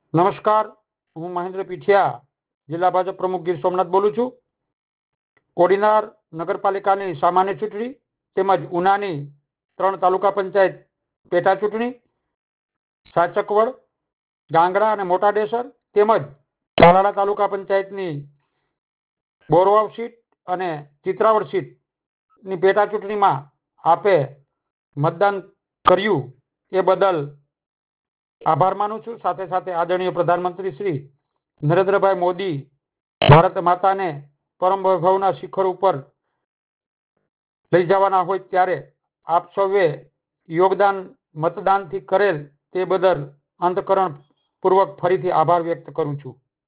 નમસ્કાર, હું મહેન્દ્ર પીઠિયા, જિલ્લા ભાજપ પ્રમુખ ગીર સોમનાથ બોલું છું. કોડીનાર નગરપાલિકાની સામાન્ય ચૂંટણી તેમજ ઉનાની 3 તાલુકા પંચાયત પેટા ચૂંટણી, સાચકવડ, ગાંગડા અને મોટા ડેસર તેમજ તાલાળા તાલુકા પંચાયતની બોરવાવ સીટ અને ચિત્રાવડ સીટની પેટા ચૂંટણીમાં આપે મતદાન કર્યું એ બદલ આભાર માનું છું. સાથે સાથે આદરણીય પ્રધાનમંત્રી શ્રી નરેન્દ્રભાઈ મોદી ભારત માતાને પરમ વૈભવના શિખર ઉપર લઈ જવાના હોય ત્યારે આપ સૌએ યોગદાન મતદાનથી કરેલ તે બદલ અંતઃકરણપૂર્વક ફરીથી આભાર વ્યક્ત કરું છું.